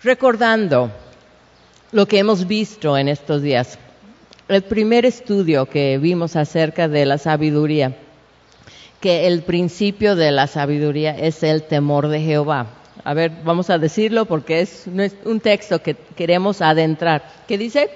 recordando lo que hemos visto en estos días. El primer estudio que vimos acerca de la sabiduría, que el principio de la sabiduría es el temor de Jehová. A ver, vamos a decirlo porque es un texto que queremos adentrar. ¿Qué dice?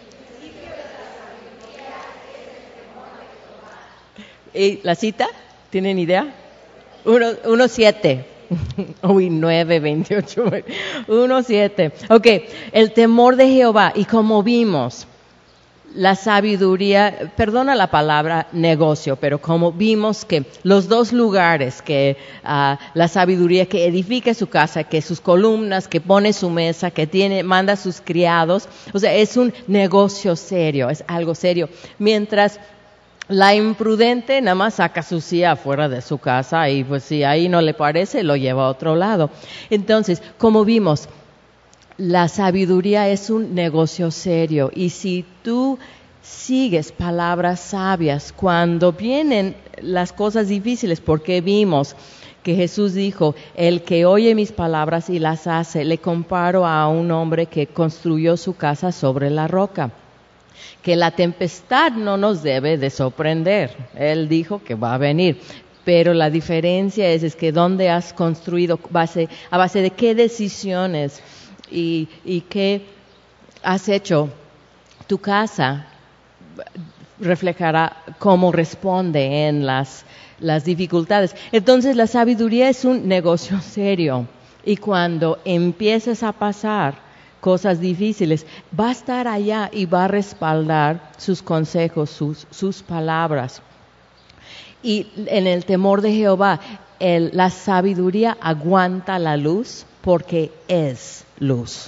¿Y la cita? ¿Tienen idea? 1:7. Uy, 9:28. 1:7. Ok, el temor de Jehová. Y como vimos, la sabiduría, perdona la palabra negocio, pero como vimos que los dos lugares, que la sabiduría que edifica su casa, que sus columnas, que pone su mesa, que manda a sus criados, o sea, es un negocio serio, es algo serio. Mientras la imprudente nada más saca su silla afuera de su casa y pues si ahí no le parece, lo lleva a otro lado. Entonces, como vimos, la sabiduría es un negocio serio y si tú sigues palabras sabias cuando vienen las cosas difíciles, porque vimos que Jesús dijo, el que oye mis palabras y las hace, le comparo a un hombre que construyó su casa sobre la roca. Que la tempestad no nos debe de sorprender. Él dijo que va a venir. Pero la diferencia es que dónde has construido, a base de qué decisiones y qué has hecho, tu casa reflejará cómo responde en las dificultades. Entonces la sabiduría es un negocio serio y cuando empieces a pasar cosas difíciles, va a estar allá y va a respaldar sus consejos, sus palabras. Y en el temor de Jehová, la sabiduría aguanta la luz porque es luz.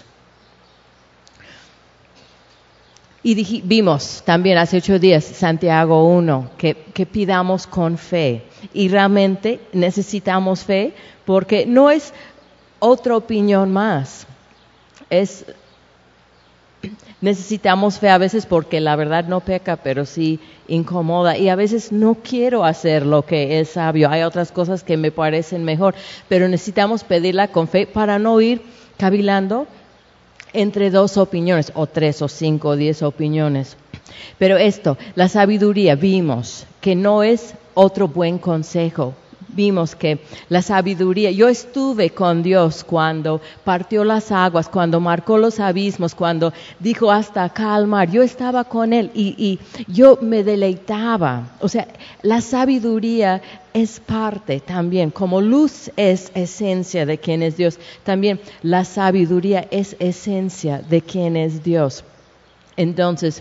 Y vimos también hace 8 días, Santiago 1, que pidamos con fe. Y realmente necesitamos fe porque no es otra opinión más. Necesitamos fe a veces porque la verdad no peca, pero sí incomoda. Y a veces no quiero hacer lo que es sabio. Hay otras cosas que me parecen mejor, pero necesitamos pedirla con fe para no ir cavilando entre 2 opiniones, o 3, o 5, o 10 opiniones. Pero la sabiduría, vimos que no es otro buen consejo. Vimos que la sabiduría, yo estuve con Dios cuando partió las aguas, cuando marcó los abismos, cuando dijo hasta acá al mar, yo estaba con Él y yo me deleitaba. O sea, la sabiduría es parte también, como luz es esencia de quién es Dios, también la sabiduría es esencia de quién es Dios. Entonces,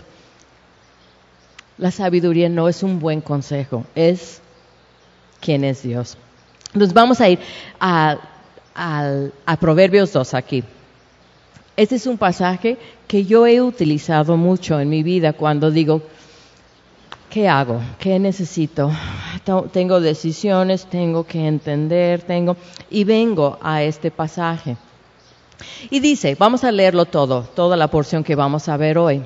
la sabiduría no es un buen consejo, es quién es Dios. Nos vamos a ir a Proverbios 2 aquí. Este es un pasaje que yo he utilizado mucho en mi vida cuando digo, ¿qué hago? ¿Qué necesito? Tengo decisiones, tengo que entender, y vengo a este pasaje. Y dice, vamos a leerlo toda la porción que vamos a ver hoy.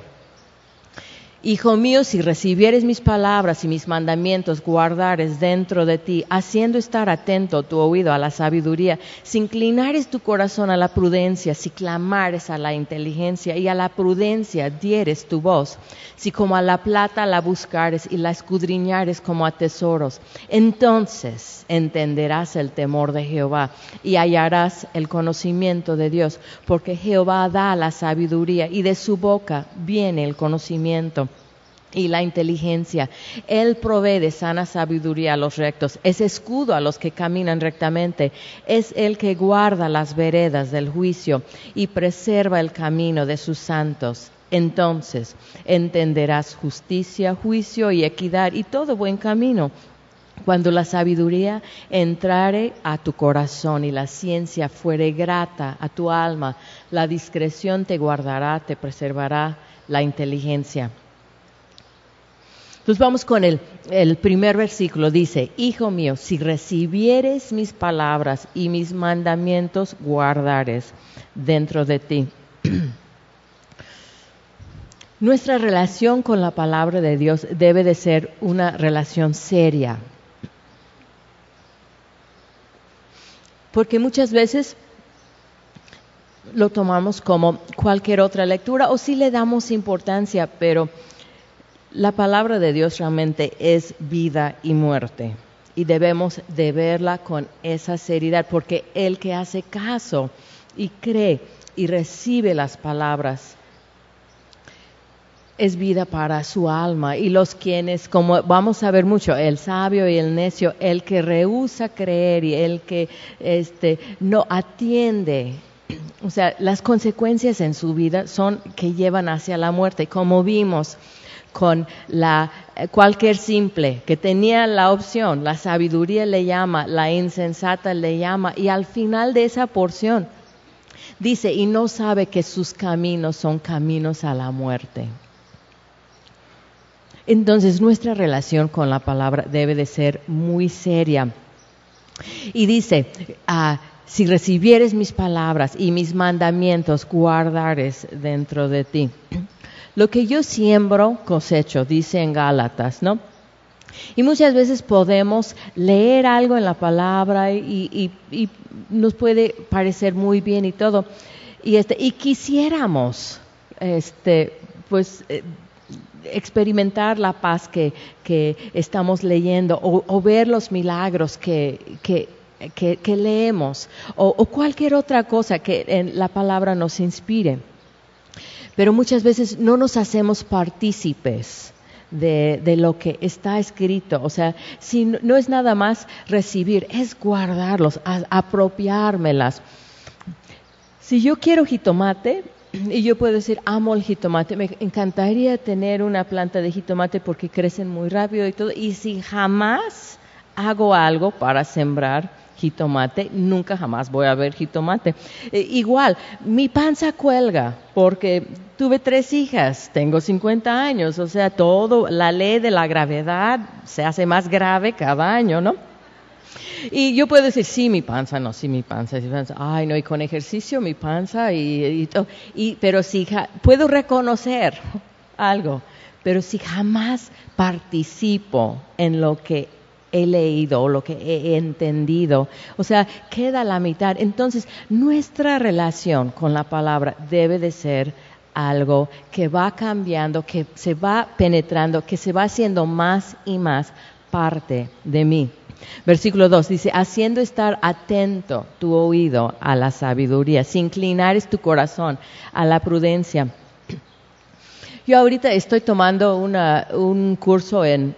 Hijo mío, si recibieres mis palabras y mis mandamientos, guardares dentro de ti, haciendo estar atento tu oído a la sabiduría, si inclinares tu corazón a la prudencia, si clamares a la inteligencia y a la prudencia dieres tu voz, si como a la plata la buscares y la escudriñares como a tesoros, entonces entenderás el temor de Jehová y hallarás el conocimiento de Dios, porque Jehová da la sabiduría y de su boca viene el conocimiento y la inteligencia. Él provee de sana sabiduría a los rectos, es escudo a los que caminan rectamente, es el que guarda las veredas del juicio y preserva el camino de sus santos. Entonces entenderás justicia, juicio y equidad y todo buen camino. Cuando la sabiduría entrare a tu corazón y la ciencia fuere grata a tu alma, la discreción te guardará, te preservará la inteligencia. Entonces vamos con el primer versículo, dice, Hijo mío, si recibieres mis palabras y mis mandamientos, guardares dentro de ti. Nuestra relación con la palabra de Dios debe de ser una relación seria. Porque muchas veces lo tomamos como cualquier otra lectura o sí le damos importancia, pero la palabra de Dios realmente es vida y muerte y debemos de verla con esa seriedad, porque el que hace caso y cree y recibe las palabras es vida para su alma. Y los quienes, como vamos a ver mucho, el sabio y el necio, el que rehúsa creer y el que no atiende, o sea, las consecuencias en su vida son que llevan hacia la muerte, como vimos con cualquier simple que tenía la opción, la sabiduría le llama, la insensata le llama, y al final de esa porción dice, y no sabe que sus caminos son caminos a la muerte. Entonces nuestra relación con la palabra debe de ser muy seria. Y dice, si recibieres mis palabras y mis mandamientos, guardares dentro de ti. Lo que yo siembro, cosecho, dice en Gálatas, ¿no? Y muchas veces podemos leer algo en la palabra y nos puede parecer muy bien y todo. Y quisiéramos, experimentar la paz que estamos leyendo o ver los milagros que leemos o cualquier otra cosa que en la palabra nos inspire. Pero muchas veces no nos hacemos partícipes de lo que está escrito. O sea, si no es nada más recibir, es guardarlos, apropiármelas. Si yo quiero jitomate, y yo puedo decir, amo el jitomate, me encantaría tener una planta de jitomate porque crecen muy rápido y todo, y si jamás hago algo para sembrar jitomate, nunca jamás voy a ver jitomate. Igual, mi panza cuelga porque tuve 3 hijas, tengo 50 años, o sea, la ley de la gravedad se hace más grave cada año, ¿no? Y yo puedo decir, sí, mi panza, no, sí, mi panza, ay, no, y con ejercicio mi panza y todo. Pero si puedo reconocer algo, pero si jamás participo en lo que he leído o lo que he entendido, o sea, queda la mitad. Entonces, nuestra relación con la palabra debe de ser algo que va cambiando, que se va penetrando, que se va haciendo más y más parte de mí. Versículo 2 dice, haciendo estar atento tu oído a la sabiduría, si inclinares tu corazón a la prudencia. Yo ahorita estoy tomando un curso en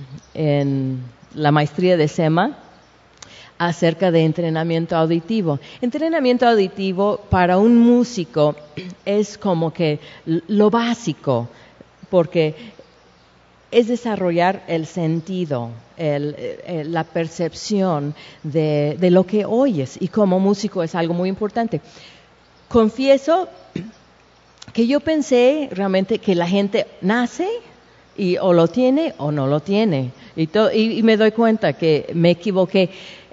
la maestría de SEMA acerca de entrenamiento auditivo. Entrenamiento auditivo para un músico es como que lo básico, porque es desarrollar el sentido, la percepción de lo que oyes, y como músico es algo muy importante. Confieso que yo pensé realmente que la gente nace y o lo tiene o no lo tiene, y me doy cuenta que me equivoqué.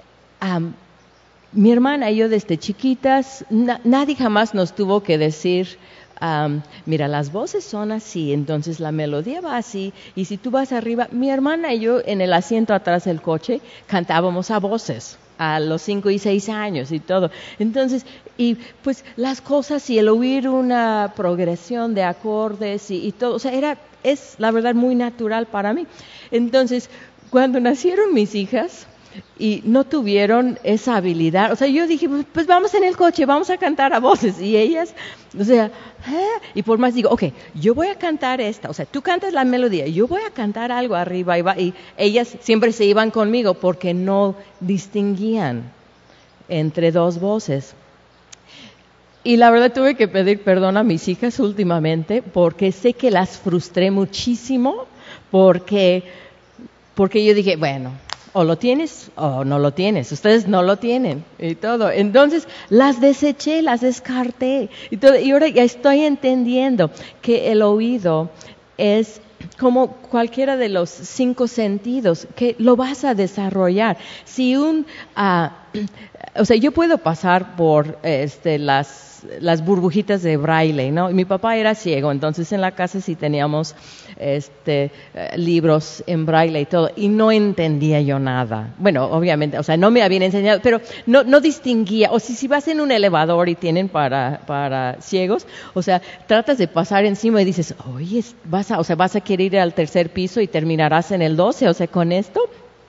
Mi hermana y yo desde chiquitas, nadie jamás nos tuvo que decir, mira, las voces son así, entonces la melodía va así, y si tú vas arriba, mi hermana y yo en el asiento atrás del coche cantábamos a voces a los 5 y 6 años y todo. Entonces, y pues las cosas y el oír una progresión de acordes y todo, o sea, es la verdad muy natural para mí. Entonces, cuando nacieron mis hijas y no tuvieron esa habilidad, o sea, yo dije, pues vamos en el coche, vamos a cantar a voces, y ellas, o sea, y por más digo, okay, yo voy a cantar esta, o sea, tú cantas la melodía, yo voy a cantar algo arriba, y ellas siempre se iban conmigo porque no distinguían entre 2 voces. Y la verdad tuve que pedir perdón a mis hijas últimamente porque sé que las frustré muchísimo, porque yo dije, bueno, o lo tienes o no lo tienes, ustedes no lo tienen y todo. Entonces las deseché, las descarté y todo, y ahora ya estoy entendiendo que el oído es como cualquiera de los 5 sentidos, que lo vas a desarrollar. Si un o sea, yo puedo pasar por las burbujitas de braille, ¿no? Y mi papá era ciego, entonces en la casa sí teníamos libros en braille y todo, y no entendía yo nada. Bueno, obviamente, o sea, no me habían enseñado, pero no distinguía. O si vas en un elevador y tienen para ciegos, o sea, tratas de pasar encima y dices, oye, vas a querer ir al tercer piso y terminarás en el 12, o sea, con esto.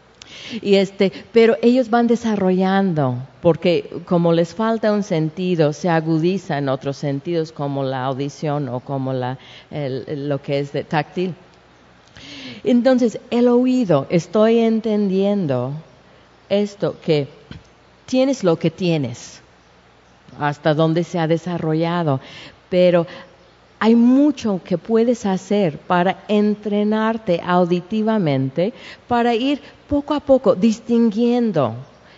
Pero ellos van desarrollando, porque como les falta un sentido, se agudizan otros sentidos como la audición o como lo que es táctil. Entonces, el oído, estoy entendiendo esto, que tienes lo que tienes, hasta donde se ha desarrollado, pero hay mucho que puedes hacer para entrenarte auditivamente, para ir poco a poco distinguiendo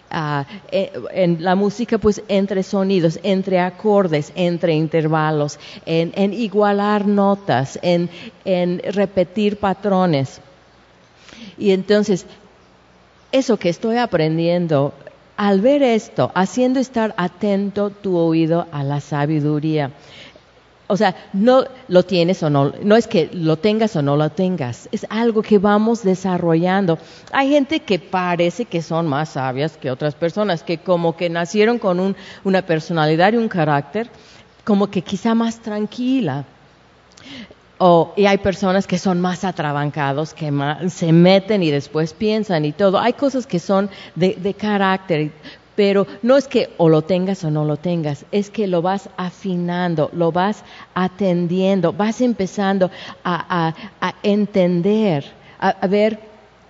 en la música, pues entre sonidos, entre acordes, entre intervalos, en igualar notas, en repetir patrones. Y entonces, eso que estoy aprendiendo, al ver esto, haciendo estar atento tu oído a la sabiduría. O sea, no lo tienes o no es que lo tengas o no lo tengas, es algo que vamos desarrollando. Hay gente que parece que son más sabias que otras personas, que como que nacieron con una personalidad y un carácter, como que quizá más tranquila. Y hay personas que son más atrabancados, que se meten y después piensan y todo. Hay cosas que son de carácter. Pero no es que o lo tengas o no lo tengas, es que lo vas afinando, lo vas atendiendo, vas empezando a entender, a ver.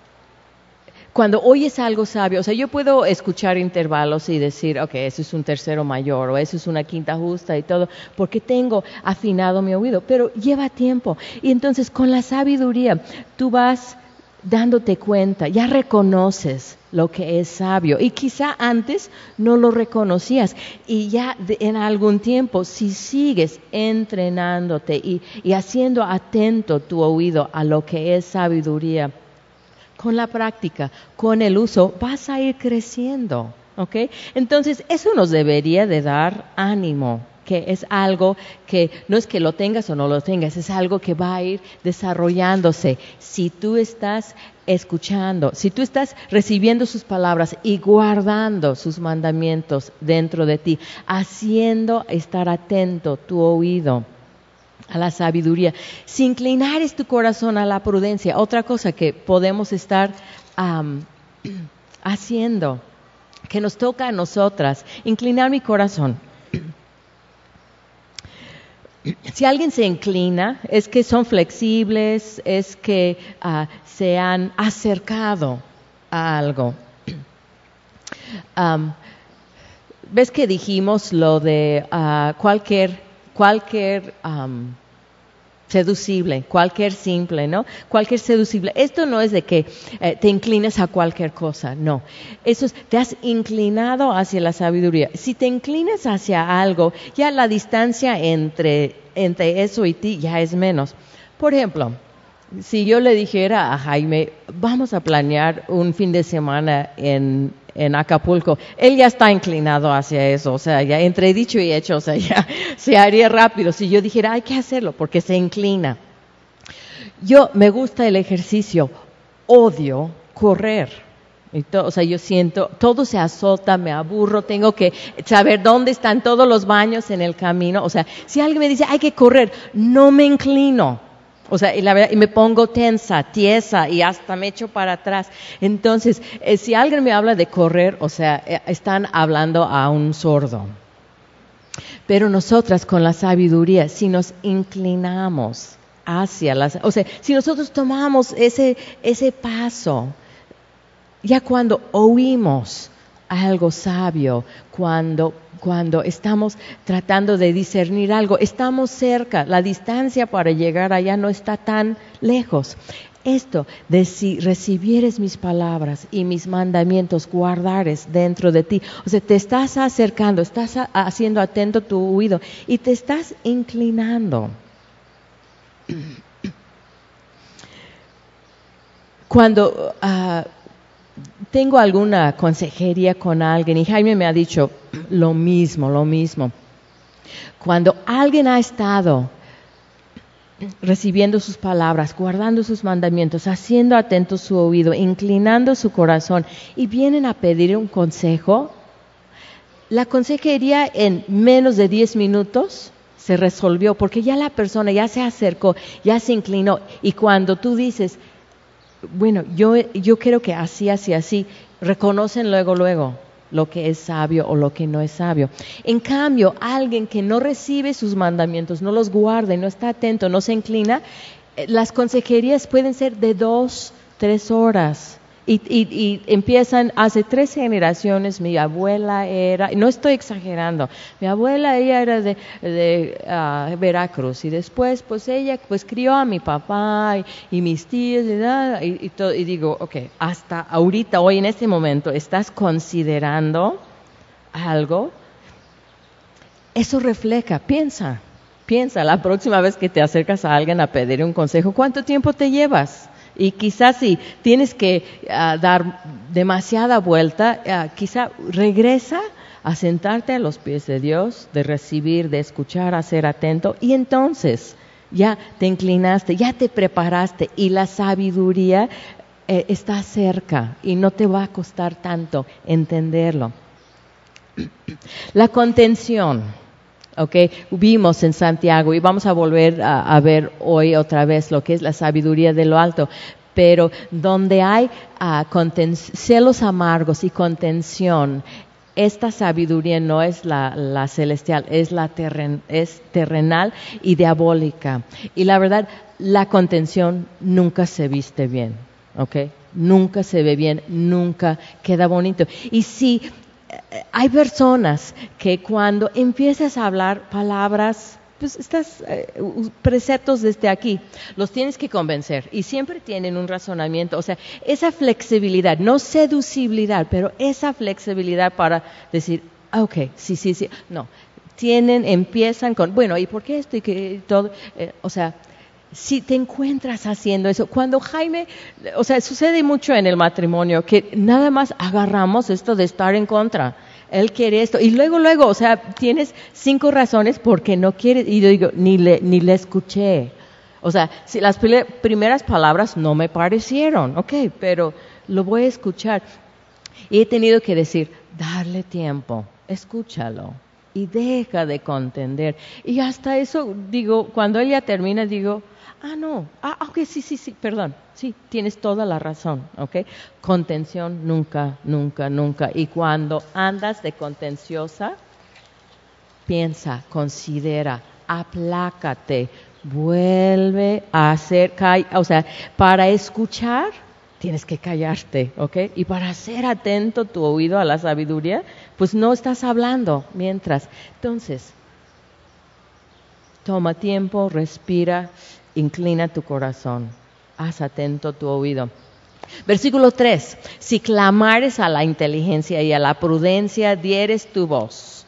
Cuando oyes algo sabio, o sea, yo puedo escuchar intervalos y decir, ok, eso es un tercero mayor o eso es una quinta justa y todo, porque tengo afinado mi oído, pero lleva tiempo. Y entonces con la sabiduría tú vas dándote cuenta, ya reconoces lo que es sabio y quizá antes no lo reconocías y ya en algún tiempo si sigues entrenándote y haciendo atento tu oído a lo que es sabiduría, con la práctica, con el uso, vas a ir creciendo, ¿ok? Entonces eso nos debería de dar ánimo, que es algo que no es que lo tengas o no lo tengas, es algo que va a ir desarrollándose. Si tú estás escuchando, si tú estás recibiendo sus palabras y guardando sus mandamientos dentro de ti, haciendo estar atento tu oído a la sabiduría, si inclinares tu corazón a la prudencia, otra cosa que podemos estar haciendo, que nos toca a nosotras, inclinar mi corazón. Si alguien se inclina, es que son flexibles, es que se han acercado a algo. ¿Ves que dijimos lo de cualquier seducible, cualquier simple, ¿no? Cualquier seducible. Esto no es de que te inclines a cualquier cosa, no. Eso es, te has inclinado hacia la sabiduría. Si te inclinas hacia algo, ya la distancia entre eso y ti ya es menos. Por ejemplo, si yo le dijera a Jaime, vamos a planear un fin de semana en Acapulco, él ya está inclinado hacia eso, o sea, ya entre dicho y hecho, o sea, ya se haría rápido. Si yo dijera, hay que hacerlo, porque se inclina. Yo me gusta el ejercicio, odio correr. O sea, yo siento, todo se azota, me aburro, tengo que saber dónde están todos los baños en el camino. O sea, si alguien me dice, hay que correr, no me inclino. O sea, y la verdad, y me pongo tensa, tiesa y hasta me echo para atrás. Entonces, si alguien me habla de correr, o sea, están hablando a un sordo. Pero nosotras con la sabiduría, si nos inclinamos hacia o sea, si nosotros tomamos ese paso, ya cuando oímos algo sabio, cuando estamos tratando de discernir algo, estamos cerca, la distancia para llegar allá no está tan lejos. Esto de si recibieres mis palabras y mis mandamientos, guardares dentro de ti, o sea, te estás acercando, estás haciendo atento tu oído y te estás inclinando. Cuando tengo alguna consejería con alguien y Jaime me ha dicho lo mismo. Cuando alguien ha estado recibiendo sus palabras, guardando sus mandamientos, haciendo atento su oído, inclinando su corazón y vienen a pedir un consejo, la consejería en menos de 10 minutos se resolvió porque ya la persona ya se acercó, ya se inclinó y cuando tú dices, bueno, yo creo que así, reconocen luego lo que es sabio o lo que no es sabio. En cambio, alguien que no recibe sus mandamientos, no los guarda, no está atento, no se inclina, las consejerías pueden ser de 2, 3 horas. Y empiezan, hace 3 generaciones, mi abuela era, no estoy exagerando, mi abuela ella era de Veracruz y después pues ella pues crió a mi papá y mis tíos y digo, okay, hasta ahorita, hoy en este momento, ¿estás considerando algo? Eso refleja, piensa la próxima vez que te acercas a alguien a pedir un consejo, ¿cuánto tiempo te llevas? Y quizás si tienes que dar demasiada vuelta, quizá regresa a sentarte a los pies de Dios, de recibir, de escuchar, a ser atento y entonces ya te inclinaste, ya te preparaste y la sabiduría está cerca y no te va a costar tanto entenderlo. La contención. Okay, vimos en Santiago y vamos a volver a ver hoy otra vez lo que es la sabiduría de lo alto, pero donde hay celos amargos y contención, esta sabiduría no es la celestial, es es terrenal y diabólica. Y la verdad, la contención nunca se viste bien, ¿okay? Nunca se ve bien, nunca queda bonito. Y si hay personas que cuando empiezas a hablar palabras, pues estas preceptos desde aquí, los tienes que convencer y siempre tienen un razonamiento, o sea, esa flexibilidad, no seducibilidad, pero esa flexibilidad para decir, okay, sí, no, empiezan con, bueno, ¿y por qué esto y que todo? O sea, si te encuentras haciendo eso, cuando Jaime, o sea, sucede mucho en el matrimonio que nada más agarramos esto de estar en contra. Él quiere esto y luego, o sea, tienes 5 razones por qué no quieres y yo digo, ni le escuché. O sea, si las primeras palabras no me parecieron, okay, pero lo voy a escuchar. Y he tenido que decir, darle tiempo, escúchalo. Y deja de contender. Y hasta eso, digo, cuando ella termina, digo, no, ok, sí, perdón, sí, tienes toda la razón, ok. Contención nunca. Y cuando andas de contenciosa, piensa, considera, aplácate, vuelve a hacer, o sea, para escuchar, tienes que callarte, ¿ok? Y para ser atento tu oído a la sabiduría, pues no estás hablando mientras. Entonces, toma tiempo, respira, inclina tu corazón, haz atento tu oído. Versículo 3, si clamares a la inteligencia y a la prudencia, dieres tu voz.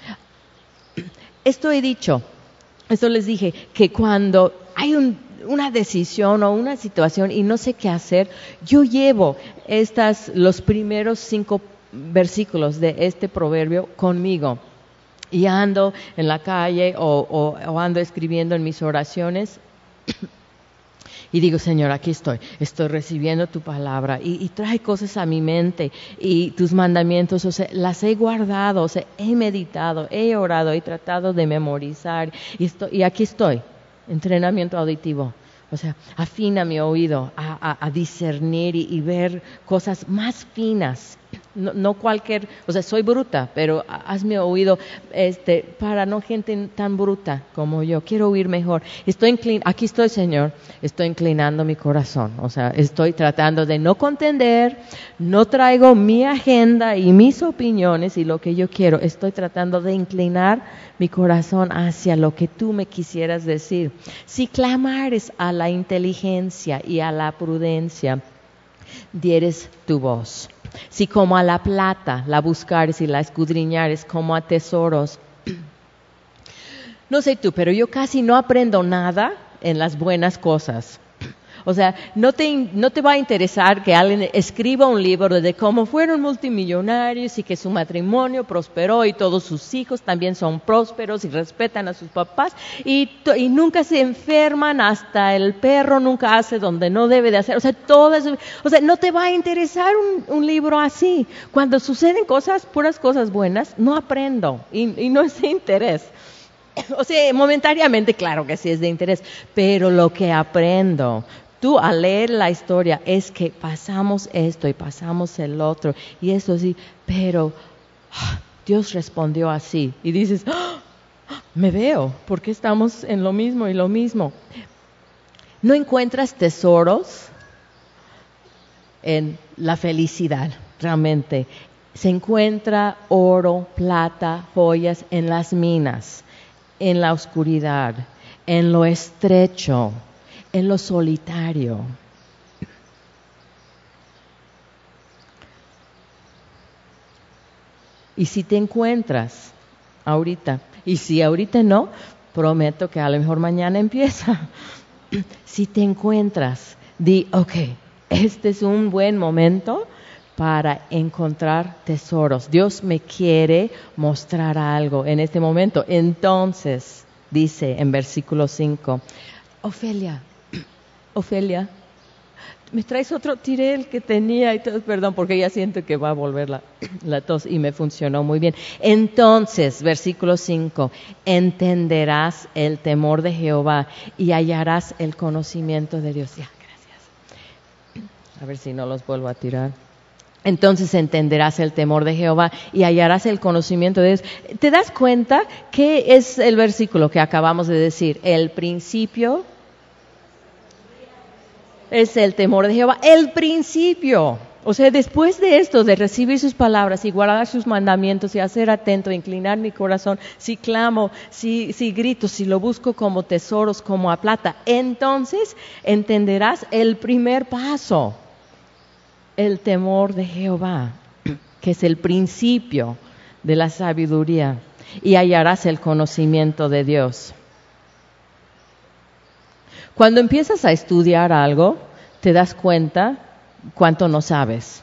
Esto les dije, que cuando hay una decisión o una situación y no sé qué hacer, yo llevo los primeros 5 versículos de este proverbio conmigo y ando en la calle o ando escribiendo en mis oraciones y digo, Señor, aquí estoy recibiendo tu palabra y trae cosas a mi mente y tus mandamientos, o sea, las he guardado, o sea, he meditado, he orado, he tratado de memorizar y aquí estoy, entrenamiento auditivo. O sea, afina mi oído a discernir y ver cosas más finas. No cualquier, o sea, soy bruta, pero haz mi oído para no gente tan bruta como yo. Quiero oír mejor. Aquí estoy, Señor, estoy inclinando mi corazón. O sea, estoy tratando de no contender, no traigo mi agenda y mis opiniones y lo que yo quiero. Estoy tratando de inclinar mi corazón hacia lo que tú me quisieras decir. Si clamares a la inteligencia y a la prudencia, dieres tu voz. Si como a la plata la buscares y la escudriñares como a tesoros. No sé tú, pero yo casi no aprendo nada en las buenas cosas. O sea, no te va a interesar que alguien escriba un libro de cómo fueron multimillonarios y que su matrimonio prosperó y todos sus hijos también son prósperos y respetan a sus papás y nunca se enferman, hasta el perro nunca hace donde no debe de hacer. O sea, no te va a interesar un libro así. Cuando suceden puras cosas buenas, no aprendo y no es de interés. O sea, momentáneamente, claro que sí es de interés, pero lo que aprendo, tú al leer la historia, es que pasamos esto y pasamos el otro, y eso sí, pero Dios respondió así, y dices, me veo, porque estamos en lo mismo y lo mismo. No encuentras tesoros en la felicidad, realmente. Se encuentra oro, plata, joyas en las minas, en la oscuridad, en lo estrecho, en lo solitario. Y si te encuentras ahorita, y si ahorita no, prometo que a lo mejor mañana empieza. Si te encuentras, di, ok, este es un buen momento para encontrar tesoros. Dios me quiere mostrar algo en este momento. Entonces, dice en versículo 5, Ofelia, ¿me traes otro? Tiré el que tenía y todo, perdón, porque ya siento que va a volver la tos y me funcionó muy bien. Entonces, versículo 5, entenderás el temor de Jehová y hallarás el conocimiento de Dios. Ya, gracias. A ver si no los vuelvo a tirar. Entonces entenderás el temor de Jehová y hallarás el conocimiento de Dios. ¿Te das cuenta qué es el versículo que acabamos de decir? El principio es el temor de Jehová. El principio. O sea, después de esto, de recibir sus palabras y guardar sus mandamientos y hacer atento, inclinar mi corazón, si clamo, si grito, si lo busco como tesoros, como a plata, entonces entenderás el primer paso. El temor de Jehová, que es el principio de la sabiduría, y hallarás el conocimiento de Dios. Cuando empiezas a estudiar algo, te das cuenta cuánto no sabes.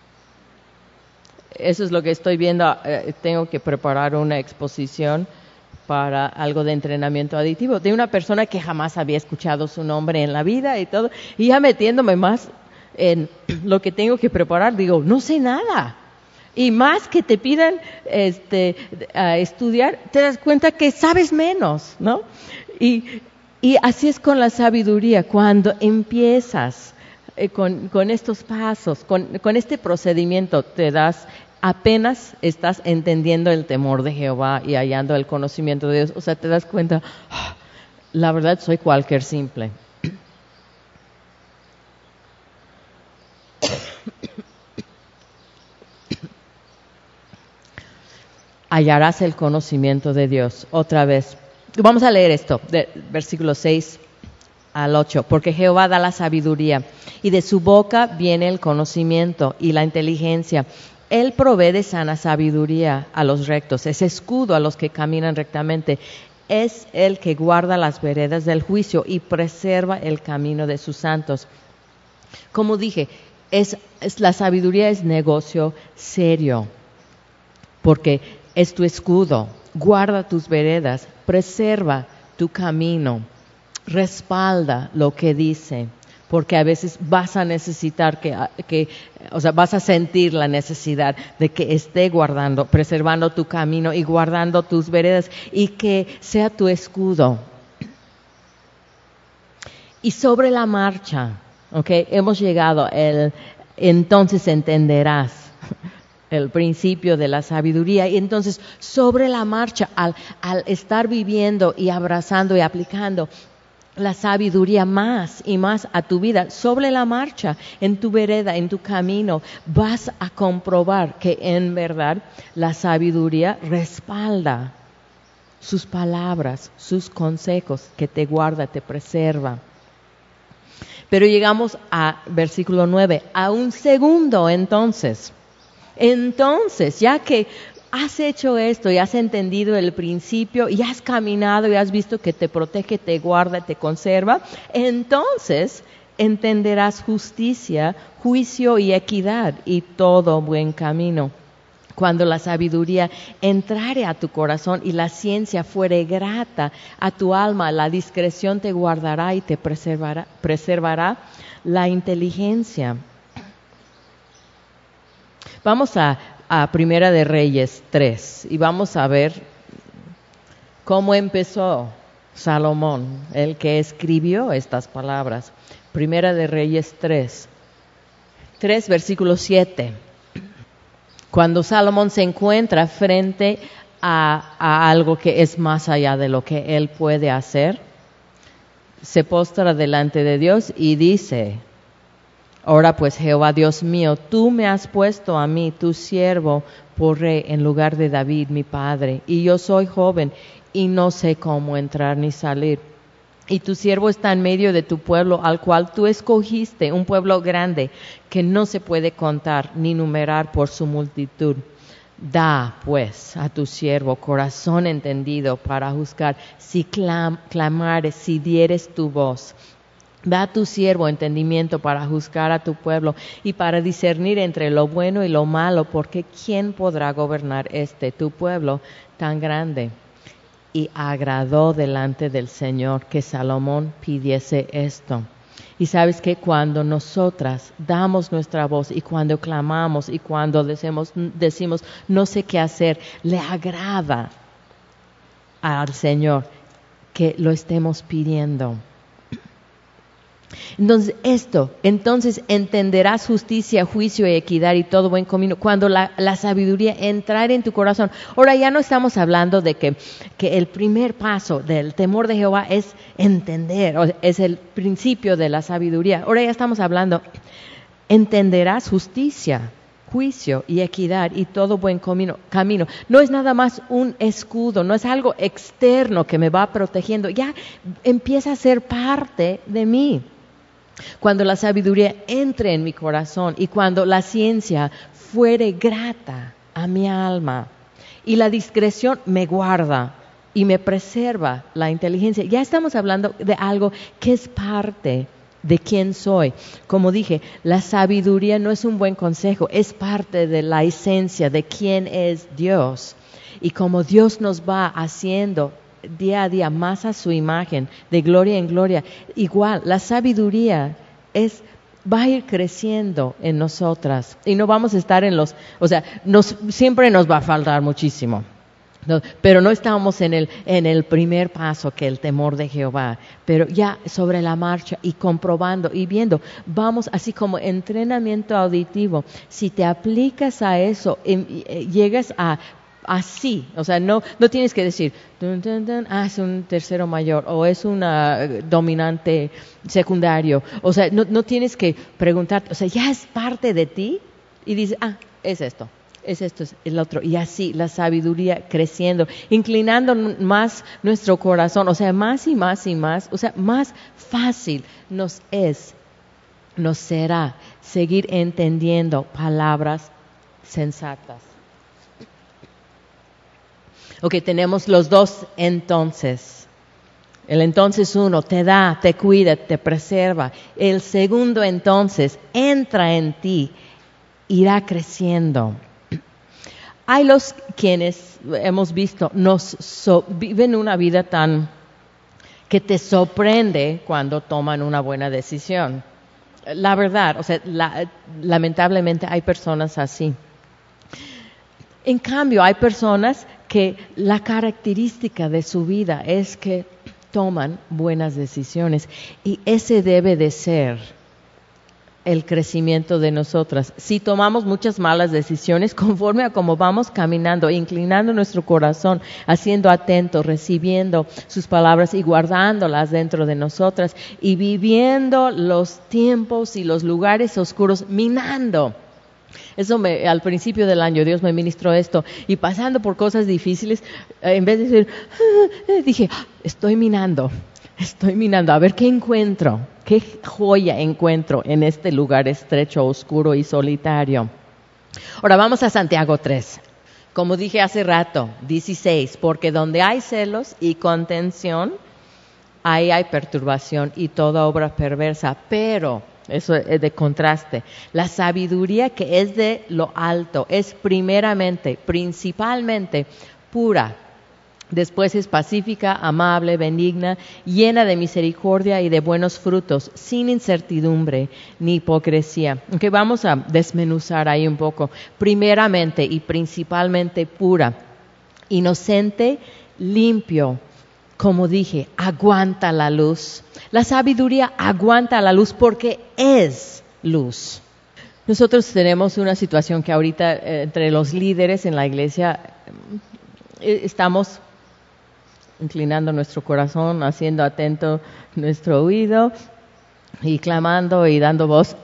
Eso es lo que estoy viendo. Tengo que preparar una exposición para algo de entrenamiento aditivo, de una persona que jamás había escuchado su nombre en la vida y todo, y ya metiéndome más en lo que tengo que preparar, digo, no sé nada. Y más que te pidan a estudiar, te das cuenta que sabes menos, ¿no? Y así es con la sabiduría. Cuando empiezas con estos pasos, con este procedimiento, apenas estás entendiendo el temor de Jehová y hallando el conocimiento de Dios. O sea, te das cuenta, la verdad soy cualquier simple. Hallarás el conocimiento de Dios. Otra vez. Vamos a leer esto, de versículos 6 al 8. Porque Jehová da la sabiduría, y de su boca viene el conocimiento y la inteligencia. Él provee de sana sabiduría a los rectos, es escudo a los que caminan rectamente. Es el que guarda las veredas del juicio y preserva el camino de sus santos. Como dije, la sabiduría es negocio serio, porque es tu escudo, guarda tus veredas, preserva tu camino, respalda lo que dice, porque a veces vas a necesitar vas a sentir la necesidad de que esté preservando tu camino y guardando tus veredas, y que sea tu escudo. Y sobre la marcha, hemos llegado, entonces entenderás el principio de la sabiduría. Y entonces, sobre la marcha, al estar viviendo y abrazando y aplicando la sabiduría más y más a tu vida, sobre la marcha, en tu vereda, en tu camino, vas a comprobar que en verdad la sabiduría respalda sus palabras, sus consejos, que te guarda, te preserva. Pero llegamos a versículo 9, a un segundo entonces. Entonces, ya que has hecho esto y has entendido el principio y has caminado y has visto que te protege, te guarda, te conserva, entonces entenderás justicia, juicio y equidad y todo buen camino. Cuando la sabiduría entrare a tu corazón y la ciencia fuere grata a tu alma, la discreción te guardará y te preservará la inteligencia. Vamos a Primera de Reyes 3 y vamos a ver cómo empezó Salomón, el que escribió estas palabras. Primera de Reyes 3 versículo 7. Cuando Salomón se encuentra frente a algo que es más allá de lo que él puede hacer, se postra delante de Dios y dice: ahora pues, Jehová Dios mío, tú me has puesto a mí, tu siervo, por rey en lugar de David, mi padre, y yo soy joven y no sé cómo entrar ni salir. Y tu siervo está en medio de tu pueblo, al cual tú escogiste, un pueblo grande, que no se puede contar ni numerar por su multitud. Da, pues, a tu siervo corazón entendido para juzgar, si clamares, si dieres tu voz. Da a tu siervo entendimiento para juzgar a tu pueblo y para discernir entre lo bueno y lo malo, porque ¿quién podrá gobernar tu pueblo tan grande? Y agradó delante del Señor que Salomón pidiese esto. Y sabes que cuando nosotras damos nuestra voz y cuando clamamos y cuando decimos no sé qué hacer, le agrada al Señor que lo estemos pidiendo. Entonces entenderás justicia, juicio y equidad y todo buen camino cuando la sabiduría entrar en tu corazón. Ahora ya no estamos hablando de que el primer paso del temor de Jehová es entender, es el principio de la sabiduría. Ahora ya estamos hablando, entenderás justicia, juicio y equidad y todo buen camino. No es nada más un escudo, no es algo externo que me va protegiendo, ya empieza a ser parte de mí. Cuando la sabiduría entre en mi corazón y cuando la ciencia fuere grata a mi alma y la discreción me guarda y me preserva la inteligencia, ya estamos hablando de algo que es parte de quién soy. Como dije, la sabiduría no es un buen consejo, es parte de la esencia de quién es Dios. Y como Dios nos va haciendo día a día más a su imagen, de gloria en gloria, igual la sabiduría va a ir creciendo en nosotras y no vamos a estar siempre nos va a faltar muchísimo. No, pero no estamos en el primer paso, que el temor de Jehová, pero ya sobre la marcha y comprobando y viendo, vamos así como entrenamiento auditivo. Si te aplicas a eso, llegas a así, no tienes que decir, dun, dun, dun, es un tercero mayor o es una dominante secundario, no tienes que preguntar, ya es parte de ti y dices, es esto, es el otro, y así la sabiduría creciendo, inclinando más nuestro corazón, más y más y más, más fácil nos será seguir entendiendo palabras sensatas. Tenemos los dos entonces. El entonces uno te da, te cuida, te preserva. El segundo entonces entra en ti, irá creciendo. Hay los quienes hemos visto viven una vida tan que te sorprende cuando toman una buena decisión. La verdad, lamentablemente hay personas así. En cambio, hay personas que la característica de su vida es que toman buenas decisiones y ese debe de ser el crecimiento de nosotras. Si tomamos muchas malas decisiones, conforme a cómo vamos caminando, inclinando nuestro corazón, haciendo atentos, recibiendo sus palabras y guardándolas dentro de nosotras y viviendo los tiempos y los lugares oscuros, minando. Al principio del año Dios me ministró esto y pasando por cosas difíciles, en vez de decir, dije, estoy minando, a ver qué encuentro, qué joya encuentro en este lugar estrecho, oscuro y solitario. Ahora vamos a Santiago 3. Como dije hace rato, 16, porque donde hay celos y contención, ahí hay perturbación y toda obra perversa, pero eso es de contraste. La sabiduría que es de lo alto es primeramente, principalmente pura. Después es pacífica, amable, benigna, llena de misericordia y de buenos frutos, sin incertidumbre ni hipocresía. Okay, vamos a desmenuzar ahí un poco. Primeramente y principalmente pura, inocente, limpio. Como dije, aguanta la luz. La sabiduría aguanta la luz porque es luz. Nosotros tenemos una situación que ahorita entre los líderes en la iglesia estamos inclinando nuestro corazón, haciendo atento nuestro oído y clamando y dando voz.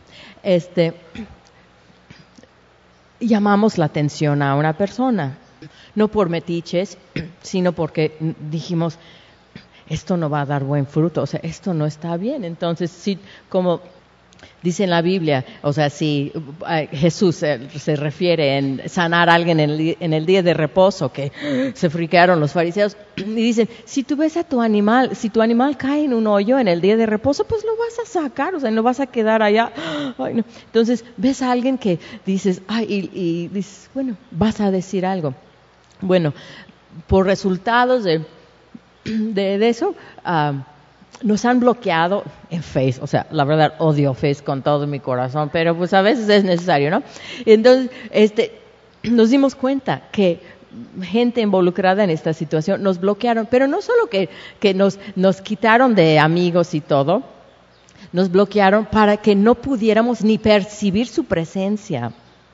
Llamamos la atención a una persona, no por metiches, sino porque dijimos, esto no va a dar buen fruto, o sea, esto no está bien. Entonces, sí, como dice en la Biblia, o sea, si Jesús se refiere en sanar a alguien en el día de reposo, que se friquearon los fariseos, y dicen, si tú ves a tu animal, si tu animal cae en un hoyo en el día de reposo, pues lo vas a sacar, o sea, no vas a quedar allá. Ay, no. Entonces, ves a alguien que dices, ay, y dices, bueno, vas a decir algo. Bueno, por resultados de eso, nos han bloqueado en Face, o sea, la verdad odio Face con todo mi corazón, pero pues a veces es necesario, ¿no? Entonces, nos dimos cuenta que gente involucrada en esta situación nos bloquearon, pero no solo que nos quitaron de amigos y todo, nos bloquearon para que no pudiéramos ni percibir su presencia.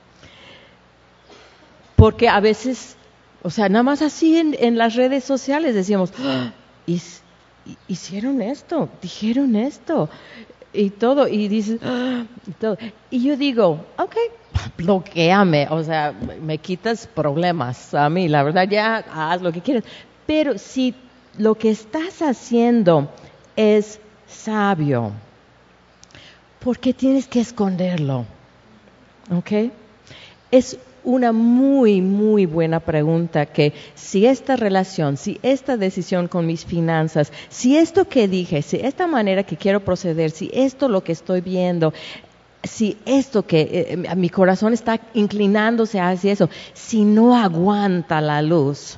Porque a veces, o sea, nada más así en las redes sociales decíamos, hicieron esto, dijeron esto y todo, y dices, y todo. Y yo digo, ok, bloquéame, o sea, me quitas problemas a mí, la verdad ya haz lo que quieras. Pero si lo que estás haciendo es sabio, ¿por qué tienes que esconderlo? ¿Ok? Es una muy, muy buena pregunta que si esta relación, si esta decisión con mis finanzas, si esto que dije, si esta manera que quiero proceder, si esto lo que estoy viendo, si esto que mi corazón está inclinándose hacia eso, si no aguanta la luz,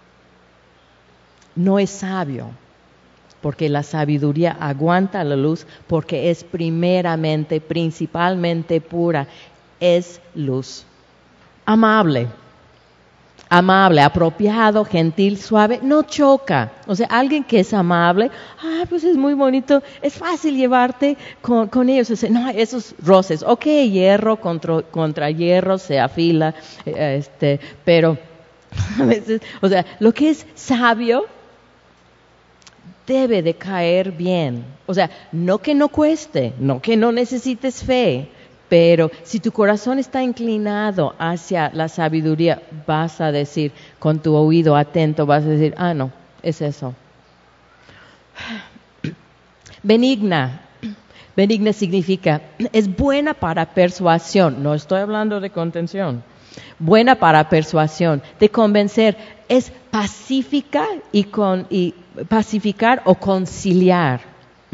no es sabio. Porque la sabiduría aguanta la luz porque es primeramente, principalmente pura, es luz. Amable, apropiado, gentil, suave, no choca. O sea, alguien que es amable, pues es muy bonito, es fácil llevarte con ellos. O sea, no, esos roces, ok, hierro contra hierro se afila, pero a veces, o sea, lo que es sabio debe de caer bien. O sea, no que no cueste, no que no necesites fe, pero si tu corazón está inclinado hacia la sabiduría, vas a decir, con tu oído atento, vas a decir, no, es eso. Benigna. Benigna significa, es buena para persuasión, no estoy hablando de contención. Buena para persuasión, de convencer, es pacífica y pacificar o conciliar.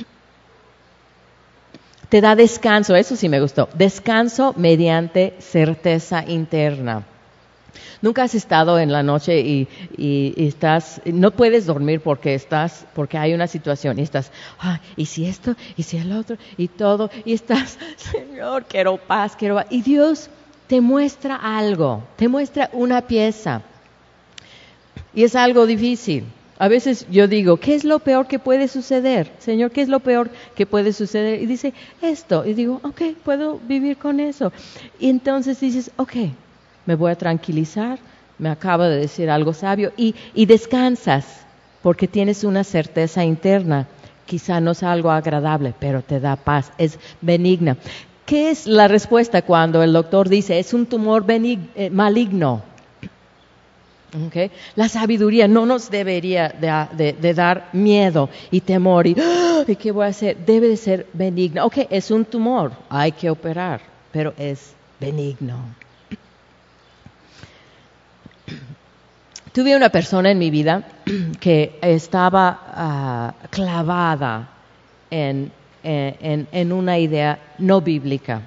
Te da descanso, eso sí me gustó, descanso mediante certeza interna. Nunca has estado en la noche y estás, no puedes dormir porque hay una situación y estás, y si esto, y si el otro, y todo, y estás, Señor, quiero paz, y Dios te muestra algo, te muestra una pieza, y es algo difícil. A veces yo digo, ¿qué es lo peor que puede suceder? Señor, ¿qué es lo peor que puede suceder? Y dice, esto. Y digo, ok, puedo vivir con eso. Y entonces dices, ok, me voy a tranquilizar, me acaba de decir algo sabio. Y descansas, porque tienes una certeza interna. Quizá no es algo agradable, pero te da paz, es benigna. ¿Qué es la respuesta cuando el doctor dice, es un tumor maligno? Okay. La sabiduría no nos debería de dar miedo y temor y ¿qué voy a hacer? Debe de ser benigno. Ok, es un tumor, hay que operar, pero es benigno. Tuve una persona en mi vida que estaba clavada en una idea no bíblica.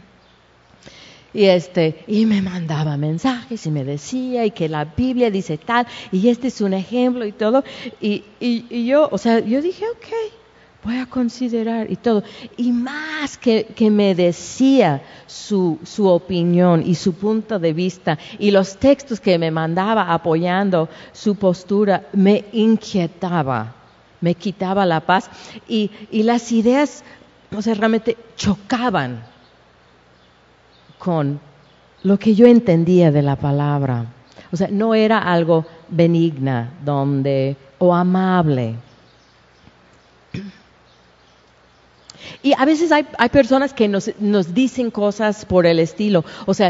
Y me mandaba mensajes y me decía y que la Biblia dice tal y este es un ejemplo y todo. Y yo dije, ok, voy a considerar y todo. Y más que me decía su opinión y su punto de vista y los textos que me mandaba apoyando su postura, me inquietaba, me quitaba la paz. Y las ideas, realmente chocaban con lo que yo entendía de la palabra. No era algo benigna o amable. Y a veces hay personas que nos dicen cosas por el estilo.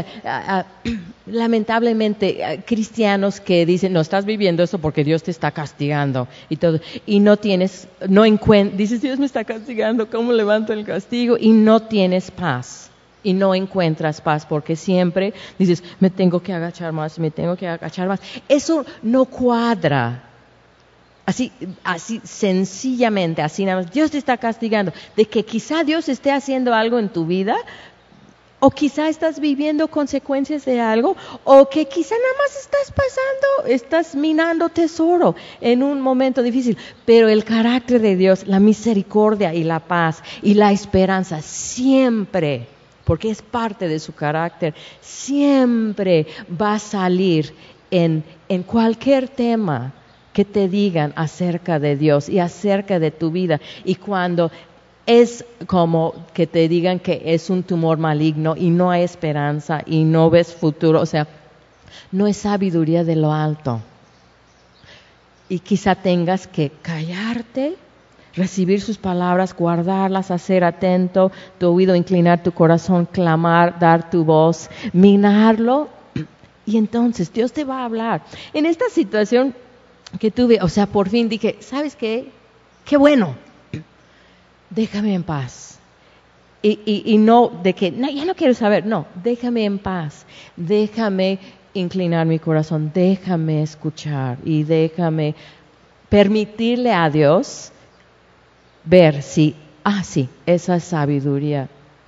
Lamentablemente, cristianos que dicen, no estás viviendo eso porque Dios te está castigando y todo. Y dices, Dios me está castigando, ¿cómo levanto el castigo? Y no tienes paz. Y no encuentras paz porque siempre dices, me tengo que agachar más, me tengo que agachar más. Eso no cuadra. Así sencillamente, así nada más. Dios te está castigando. De que quizá Dios esté haciendo algo en tu vida, o quizá estás viviendo consecuencias de algo, o que quizá nada más estás minando tesoro en un momento difícil. Pero el carácter de Dios, la misericordia y la paz y la esperanza siempre, porque es parte de su carácter, siempre va a salir en cualquier tema que te digan acerca de Dios y acerca de tu vida. Y cuando es como que te digan que es un tumor maligno y no hay esperanza y no ves futuro, no es sabiduría de lo alto. Y quizá tengas que callarte, recibir sus palabras, guardarlas, ser atento, tu oído, inclinar tu corazón, clamar, dar tu voz, minarlo, y entonces Dios te va a hablar. En esta situación que tuve, por fin dije, ¿sabes qué? ¡Qué bueno! Déjame en paz. Y no de que, no, ya no quiero saber, no, déjame en paz, déjame inclinar mi corazón, déjame escuchar y déjame permitirle a Dios ver si, sí, esa es sabiduría.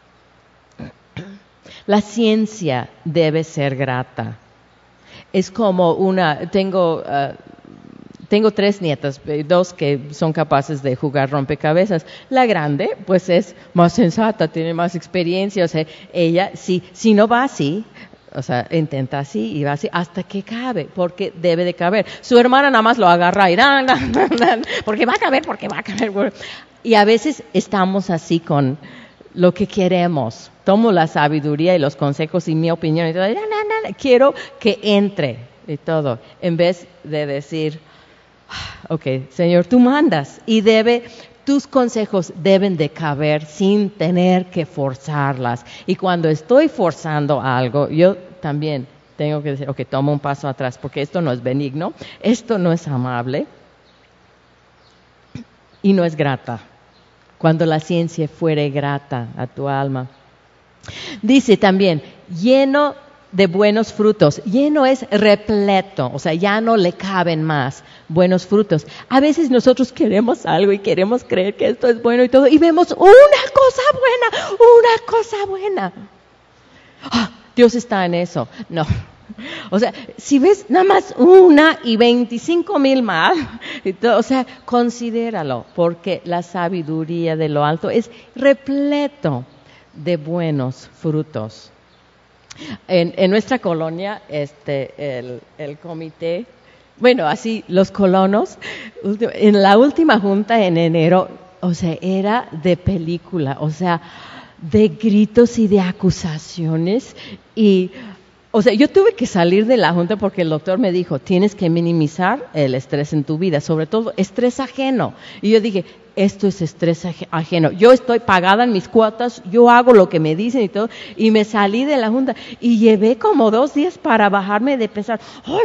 La ciencia debe ser grata. Es como tengo 3 nietas, 2 que son capaces de jugar rompecabezas. La grande, pues es más sensata, tiene más experiencia, ella si no va así, intenta así y va así hasta que cabe, porque debe de caber. Su hermana nada más lo agarra y porque va a caber. Y a veces estamos así con lo que queremos. Tomo la sabiduría y los consejos y mi opinión y todo. Quiero que entre y todo, en vez de decir, ok, Señor, tú mandas y tus consejos deben de caber sin tener que forzarlas. Y cuando estoy forzando algo, yo también tengo que decir, ok, toma un paso atrás, porque esto no es benigno, esto no es amable y no es grata. Cuando la ciencia fuere grata a tu alma. Dice también, lleno de buenos frutos. Lleno es repleto, ya no le caben más buenos frutos. A veces nosotros queremos algo y queremos creer que esto es bueno y todo, y vemos una cosa buena. Dios está en eso. No. Si ves nada más una y 25,000 más, considéralo, porque la sabiduría de lo alto es repleto de buenos frutos. En nuestra colonia, el comité, así los colonos, en la última junta en enero, era de película, de gritos y de acusaciones y yo tuve que salir de la junta porque el doctor me dijo, tienes que minimizar el estrés en tu vida, sobre todo estrés ajeno. Y yo dije, esto es estrés ajeno. Yo estoy pagada en mis cuotas, yo hago lo que me dicen y todo. Y me salí de la junta y llevé como 2 días para bajarme de pensar,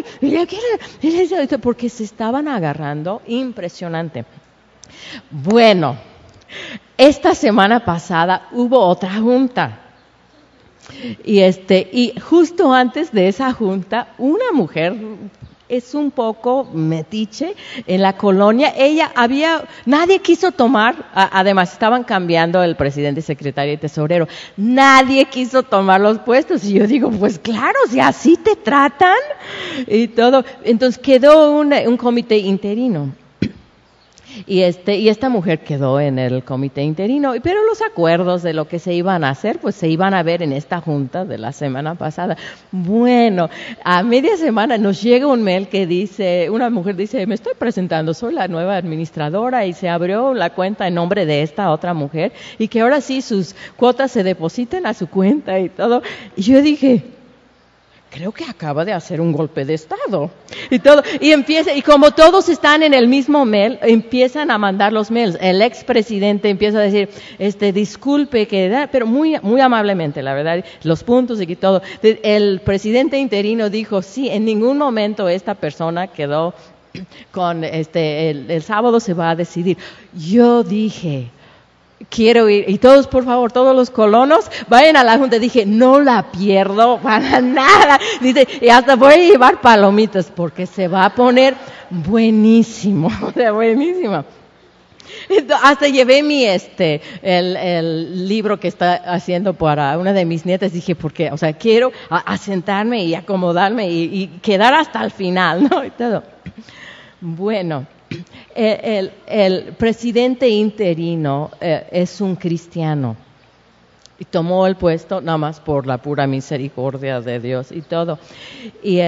porque se estaban agarrando impresionante. Bueno, esta semana pasada hubo otra junta. Y justo antes de esa junta, una mujer es un poco metiche en la colonia. Nadie quiso tomar, además estaban cambiando el presidente, secretario y tesorero. Nadie quiso tomar los puestos. Y yo digo, pues claro, si así te tratan y todo. Entonces quedó un comité interino. Y esta mujer quedó en el comité interino, pero los acuerdos de lo que se iban a hacer, pues se iban a ver en esta junta de la semana pasada. Bueno, a media semana nos llega un mail que dice, una mujer dice, me estoy presentando, soy la nueva administradora y se abrió la cuenta en nombre de esta otra mujer y que ahora sí sus cuotas se depositen a su cuenta y todo. Y yo dije, creo que acaba de hacer un golpe de estado y todo, y como todos están en el mismo mail, empiezan a mandar los mails. El expresidente empieza a decir, disculpe pero muy, muy amablemente, la verdad, los puntos y todo. El presidente interino dijo, sí, en ningún momento esta persona quedó con el sábado se va a decidir. Yo dije, quiero ir, y todos, por favor, todos los colonos, vayan a la junta. Dije, no la pierdo para nada. Dice, y hasta voy a llevar palomitas, porque se va a poner buenísimo, o sea, buenísimo. Hasta llevé el libro que está haciendo para una de mis nietas. Dije, porque, o sea, quiero asentarme y acomodarme y quedar hasta el final, ¿no? Y todo. Bueno. El presidente interino es un cristiano y tomó el puesto nada más por la pura misericordia de Dios y todo. Y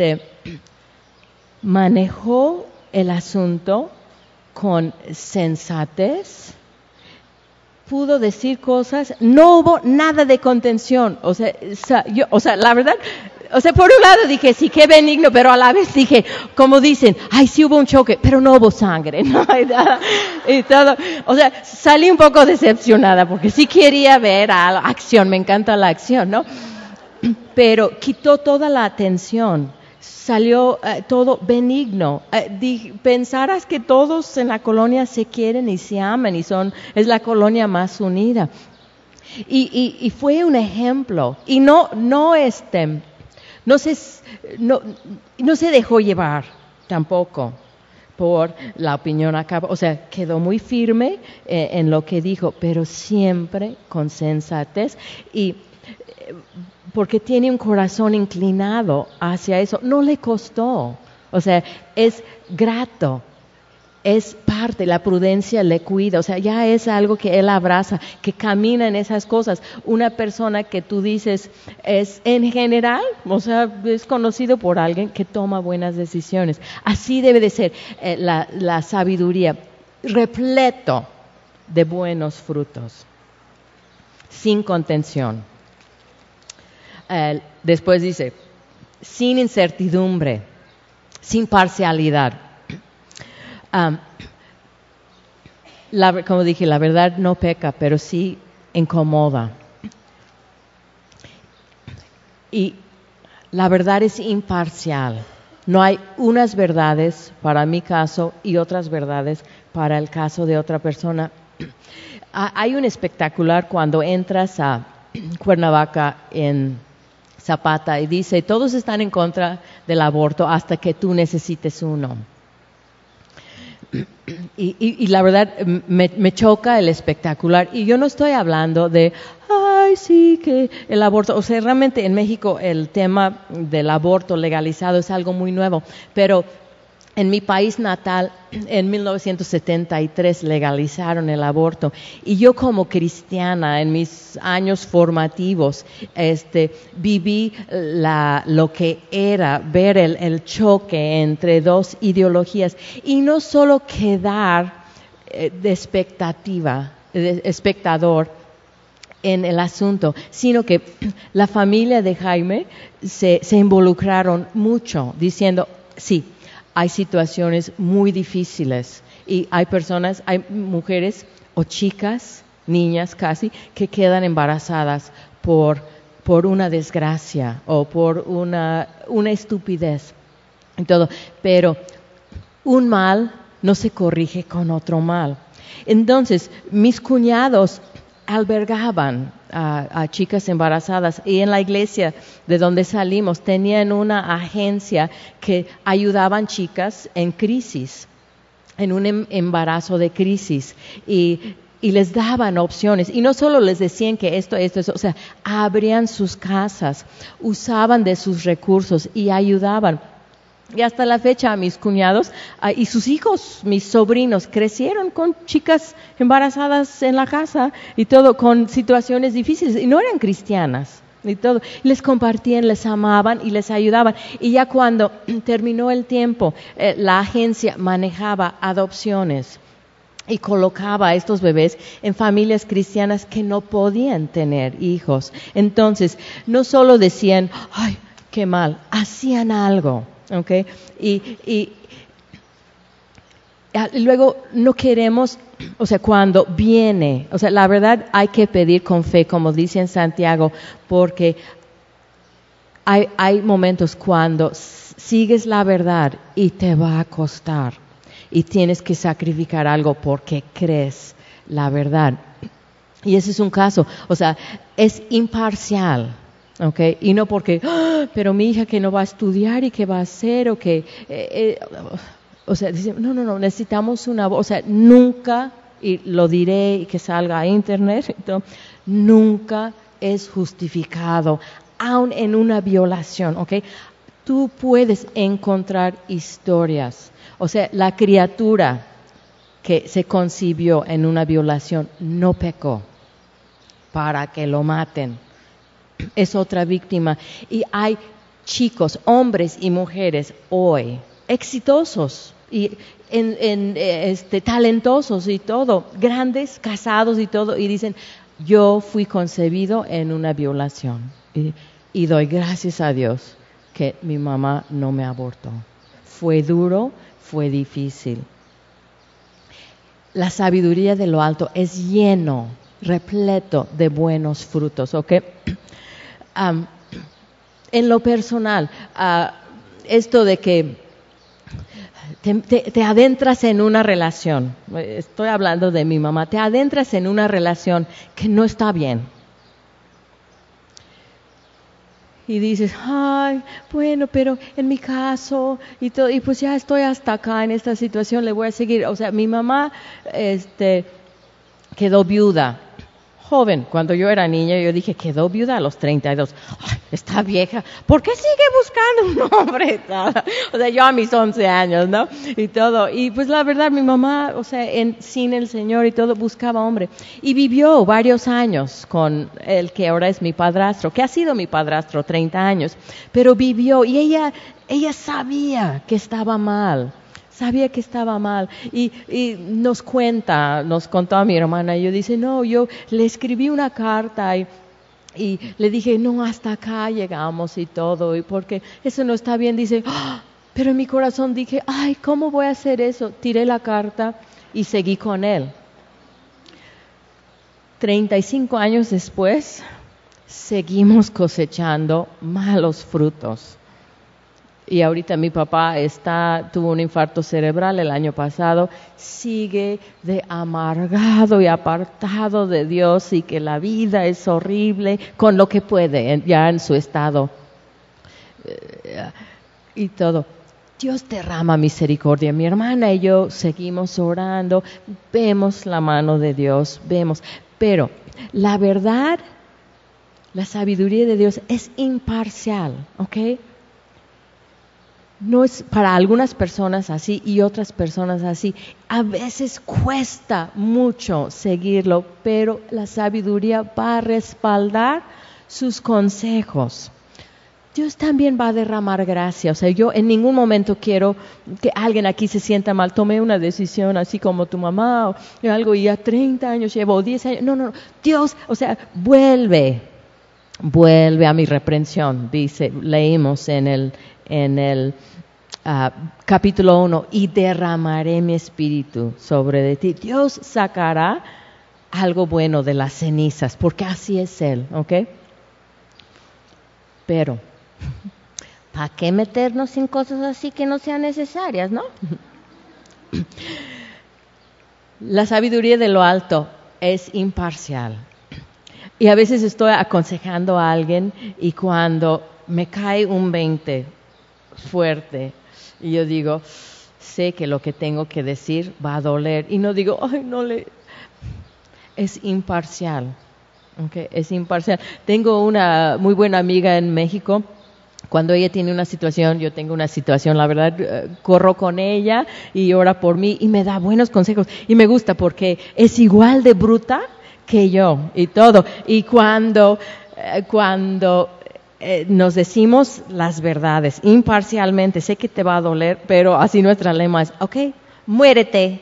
manejó el asunto con sensatez, pudo decir cosas, no hubo nada de contención. O sea, la verdad, por un lado dije, sí, qué benigno, pero a la vez dije, como dicen, ay, sí hubo un choque, pero no hubo sangre, ¿no? Y todo. O sea, salí un poco decepcionada, porque sí quería ver acción, me encanta la acción, ¿no? Pero quitó toda la atención, salió todo benigno. Pensarás que todos en la colonia se quieren y se aman y es la colonia más unida. Y fue un ejemplo. Y no se dejó llevar tampoco por la opinión acá. O sea, quedó muy firme en lo que dijo, pero siempre con sensatez y porque tiene un corazón inclinado hacia eso. No le costó. O sea, es grato. Es parte, la prudencia le cuida, o sea, ya es algo que él abraza, que camina en esas cosas. Una persona que tú dices es en general, o sea, es conocido por alguien que toma buenas decisiones. Así debe de ser la sabiduría, repleto de buenos frutos, sin contención. Después dice, sin incertidumbre, sin parcialidad. Como dije, la verdad no peca, pero sí incomoda. Y la verdad es imparcial. No hay unas verdades para mi caso y otras verdades para el caso de otra persona. Hay un espectacular cuando entras a Cuernavaca en Zapata y dice, todos están en contra del aborto hasta que tú necesites uno. Y la verdad me choca el espectacular. Y yo no estoy hablando de, ay, sí, que el aborto. O sea, realmente en México el tema del aborto legalizado es algo muy nuevo. Pero en mi país natal, en 1973 legalizaron el aborto. Y yo como cristiana, en mis años formativos, viví lo que era ver el choque entre dos ideologías. Y no solo quedar de espectador en el asunto, sino que la familia de Jaime se involucraron mucho, diciendo, sí, hay situaciones muy difíciles y hay mujeres o chicas, niñas casi, que quedan embarazadas por una desgracia o por una estupidez y todo. Pero un mal no se corrige con otro mal. Entonces, mis cuñados albergaban a chicas embarazadas, y en la iglesia de donde salimos tenían una agencia que ayudaban chicas en crisis, en un embarazo de crisis, y les daban opciones, y no solo les decían que esto, o sea, abrían sus casas, usaban de sus recursos y ayudaban. Y hasta la fecha mis cuñados y sus hijos, mis sobrinos, crecieron con chicas embarazadas en la casa y todo, con situaciones difíciles, y no eran cristianas y todo. Les compartían, les amaban y les ayudaban. Y ya cuando terminó el tiempo, la agencia manejaba adopciones y colocaba a estos bebés en familias cristianas que no podían tener hijos. Entonces, no solo decían, ¡ay, qué mal!, hacían algo. Okay. Y luego no queremos, o sea, cuando viene, o sea, la verdad hay que pedir con fe, como dice en Santiago, porque hay momentos cuando sigues la verdad y te va a costar y tienes que sacrificar algo porque crees la verdad. Y ese es un caso, o sea, es imparcial. Okay, y no porque, pero mi hija que no va a estudiar y que va a hacer, o que, o sea, dice, no, necesitamos una voz, o sea, nunca, y lo diré y que salga a internet, nunca es justificado, aun en una violación, okay. Tú puedes encontrar historias, o sea, la criatura que se concibió en una violación no pecó para que lo maten. Es otra víctima. Y hay chicos, hombres y mujeres hoy, exitosos y talentosos y todo, grandes, casados y todo, y dicen, yo fui concebido en una violación. Y doy gracias a Dios que mi mamá no me abortó. Fue duro, fue difícil. La sabiduría de lo alto es lleno, repleto de buenos frutos, ¿ok? En lo personal, esto de que te adentras en una relación, estoy hablando de mi mamá, te adentras en una relación que no está bien. Y dices, ay, bueno, pero en mi caso, y pues ya estoy hasta acá en esta situación, le voy a seguir. O sea, mi mamá quedó viuda. Joven, cuando yo era niña, yo dije, quedó viuda a los 32. Ay, está vieja, ¿por qué sigue buscando un hombre? O sea, yo a mis 11 años, ¿no? Y todo. Y pues la verdad, mi mamá, o sea, sin el Señor y todo, buscaba hombre. Y vivió varios años con el que ahora es mi padrastro, que ha sido mi padrastro 30 años. Pero vivió, y ella sabía que estaba mal. Sabía que estaba mal y nos contó a mi hermana, y yo dice, no, yo le escribí una carta y le dije, no, hasta acá llegamos y todo, y porque eso no está bien. Dice, pero en mi corazón dije, ay, ¿cómo voy a hacer eso? Tiré la carta y seguí con él. 35 años después, seguimos cosechando malos frutos. Y ahorita mi papá tuvo un infarto cerebral el año pasado, sigue de amargado y apartado de Dios, y que la vida es horrible con lo que puede, ya en su estado y todo. Dios derrama misericordia. Mi hermana y yo seguimos orando, vemos la mano de Dios, pero la verdad, la sabiduría de Dios es imparcial, ¿ok? No es para algunas personas así y otras personas así. A veces cuesta mucho seguirlo, pero la sabiduría va a respaldar sus consejos. Dios también va a derramar gracia. O sea, yo en ningún momento quiero que alguien aquí se sienta mal. Tomé una decisión así como tu mamá o algo, y ya 30 años llevo, 10 años. No. Dios, o sea, vuelve a mi reprensión, dice, leímos en el capítulo 1, y derramaré mi espíritu sobre de ti. Dios sacará algo bueno de las cenizas, porque así es Él, ¿ok? Pero, ¿para qué meternos en cosas así que no sean necesarias, no? La sabiduría de lo alto es imparcial. Y a veces estoy aconsejando a alguien y cuando me cae un 20 fuerte y yo digo, sé que lo que tengo que decir va a doler y no digo, ay, no le... Es imparcial, ¿okay? Es imparcial. Tengo una muy buena amiga en México. Cuando ella tiene una situación, yo tengo una situación, la verdad, corro con ella y ora por mí y me da buenos consejos. Y me gusta porque es igual de bruta que yo y todo. Y cuando nos decimos las verdades imparcialmente, sé que te va a doler, pero así nuestra lema es, ok, muérete,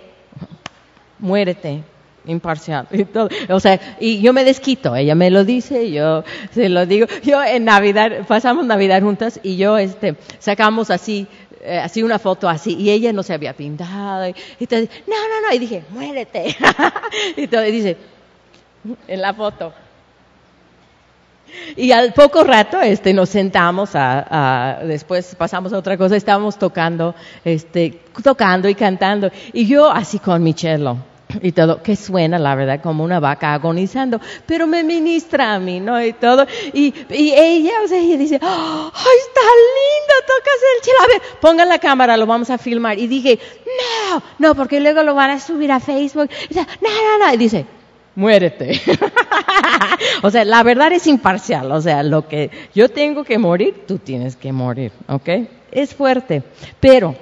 imparcial y todo. O sea, y yo me desquito, ella me lo dice, yo se lo digo. Yo en Navidad, pasamos Navidad juntas y yo sacamos así una foto así y ella no se había pintado y entonces, no, y dije, muérete. Y entonces dice, en la foto. Y al poco rato nos sentamos después pasamos a otra cosa, estábamos tocando y cantando y yo así con mi cello y todo, que suena la verdad como una vaca agonizando, pero me ministra a mí, ¿no? Y todo, y ella, o sea, ella dice, ¡ay, está lindo, tocas el cello! A ver, pongan la cámara, lo vamos a filmar. Y dije, no, porque luego lo van a subir a Facebook. Y dice, no, y dice, muérete. O sea, la verdad es imparcial, o sea, lo que yo tengo que morir, tú tienes que morir, ¿ok? Es fuerte, pero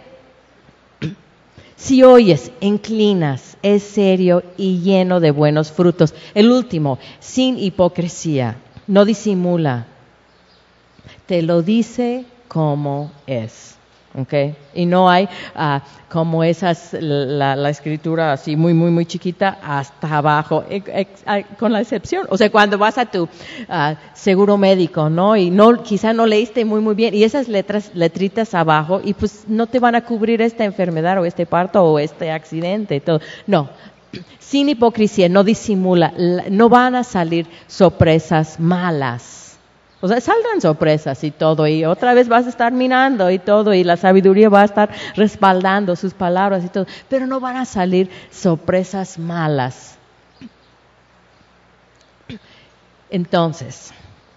si oyes, inclinas, es serio y lleno de buenos frutos. El último, sin hipocresía, no disimula, te lo dice como es. Okay. Y no hay como la escritura así muy, muy, muy chiquita hasta abajo, con la excepción. O sea, cuando vas a tu seguro médico, ¿no? Y quizá no leíste muy, muy bien, y esas letritas abajo, y pues no te van a cubrir esta enfermedad o este parto o este accidente y todo. No. Sin hipocresía, no disimula, no van a salir sorpresas malas. O sea, saldrán sorpresas y todo, y otra vez vas a estar mirando y todo, y la sabiduría va a estar respaldando sus palabras y todo, pero no van a salir sorpresas malas. Entonces,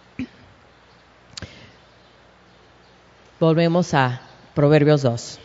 volvemos a Proverbios 2.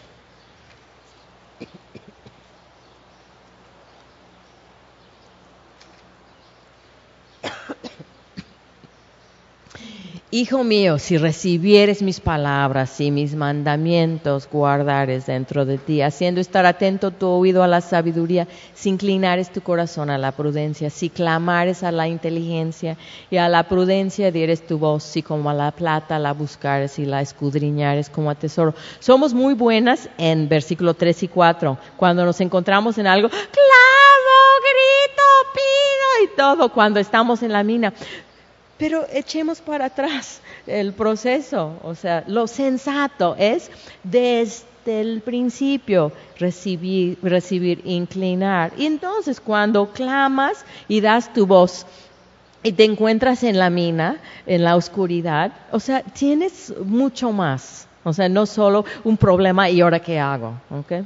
Hijo mío, si recibieres mis palabras y mis mandamientos guardares dentro de ti, haciendo estar atento tu oído a la sabiduría, si inclinares tu corazón a la prudencia, si clamares a la inteligencia y a la prudencia dieres tu voz, si como a la plata la buscares y la escudriñares como a tesoro. Somos muy buenas en versículo 3 y 4, cuando nos encontramos en algo, clamo, grito, pido y todo, cuando estamos en la mina. Pero echemos para atrás el proceso, o sea, lo sensato es desde el principio recibir, inclinar. Y entonces cuando clamas y das tu voz y te encuentras en la mina, en la oscuridad, o sea, tienes mucho más. O sea, no solo un problema y ahora qué hago, ¿ok?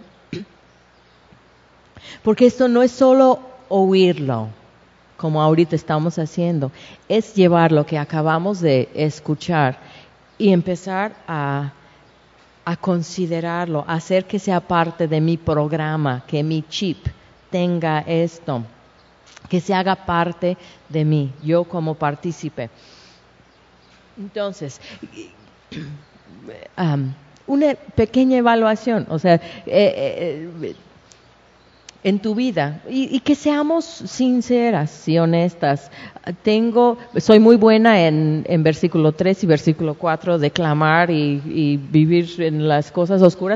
Porque esto no es solo oírlo, como ahorita estamos haciendo, es llevar lo que acabamos de escuchar y empezar a considerarlo, hacer que sea parte de mi programa, que mi chip tenga esto, que se haga parte de mí, yo como partícipe. Entonces, una pequeña evaluación, o sea, en tu vida y que seamos sinceras y honestas. Soy muy buena en versículo 3 y versículo 4 de clamar y vivir en las cosas oscuras.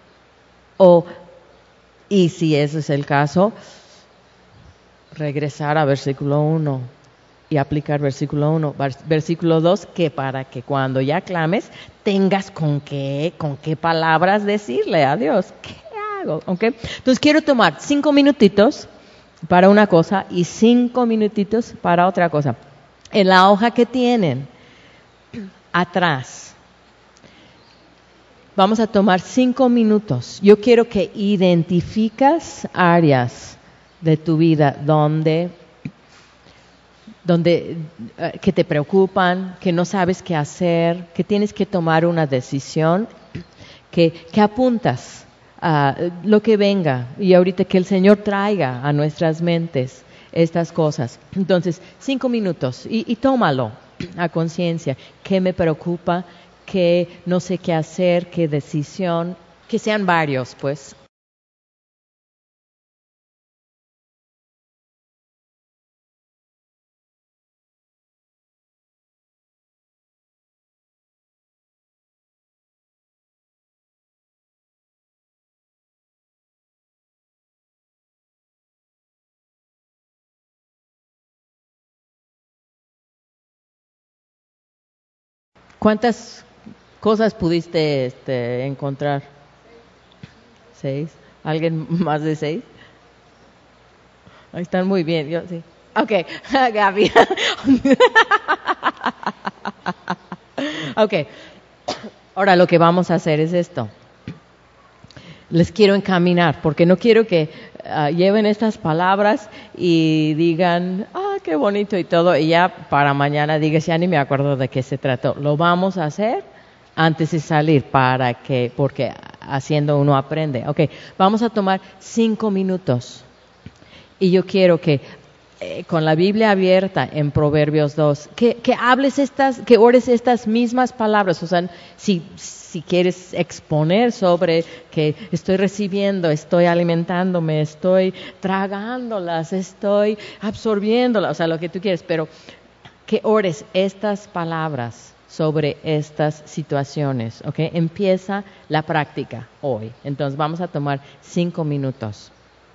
Y si ese es el caso, regresar a versículo 1 y aplicar versículo 1, versículo 2, que para que cuando ya clames tengas con qué palabras decirle a Dios. ¿Okay? Entonces quiero tomar 5 minutitos para una cosa y 5 minutitos para otra cosa. En la hoja que tienen atrás, vamos a tomar 5 minutos. Yo quiero que identificas áreas de tu vida donde donde que te preocupan, que no sabes qué hacer, que tienes que tomar una decisión, que apuntas a lo que venga y ahorita que el Señor traiga a nuestras mentes estas cosas. Entonces, 5 minutos y tómalo a conciencia. ¿Qué me preocupa? ¿Qué no sé qué hacer? ¿Qué decisión? Que sean varios, pues. ¿Cuántas cosas pudiste encontrar? 6. ¿Alguien más de 6? Ahí están muy bien, yo sí. Ok, Gaby. Ok, ahora lo que vamos a hacer es esto. Les quiero encaminar, porque no quiero que lleven estas palabras y digan, qué bonito y todo, y ya para mañana digas, ya ni me acuerdo de qué se trató. Lo vamos a hacer antes de salir, porque haciendo uno aprende. Ok, vamos a tomar 5 minutos. Y yo quiero que con la Biblia abierta en Proverbios 2, que hables que ores estas mismas palabras. O sea, si quieres exponer sobre que estoy recibiendo, estoy alimentándome, estoy tragándolas, estoy absorbiéndolas, o sea, lo que tú quieres, pero que ores estas palabras sobre estas situaciones, ¿ok? Empieza la práctica hoy. Entonces vamos a tomar 5 minutos.